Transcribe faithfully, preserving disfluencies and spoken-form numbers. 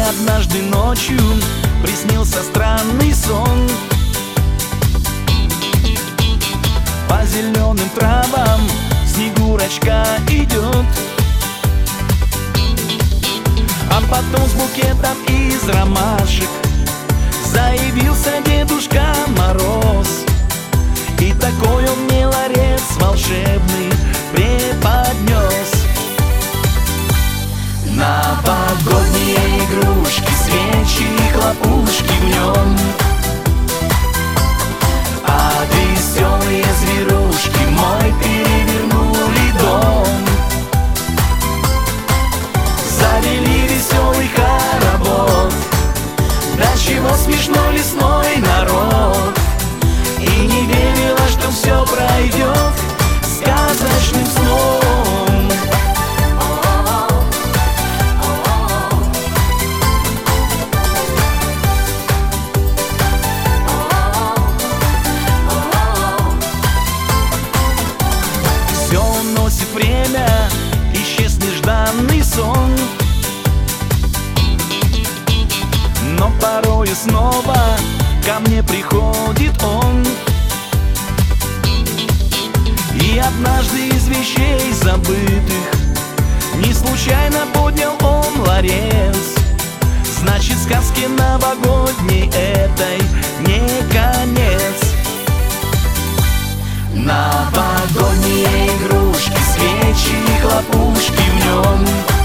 однажды ночью приснился странный сон. По зеленым травам Снегурочка идет, а потом с букетом из ромашек заявился Дедушка Мороз. И такой он мне ларец волшебный преподнес. Новогодние игрушки, свечи и хлопушки в нем, а веселые зверушки мой перевернули дом. Завели веселый хоровод, до чего смешной лесной народ, и не верила, что все пройдет сказочным сном. Все носит время, исчез нежданный сон, но порою снова ко мне приходит он. И однажды из вещей забытых не случайно поднял он ларец. Значит, сказке новогодней этой не конец. Новогодние игрушки, свечи и хлопушки в нем,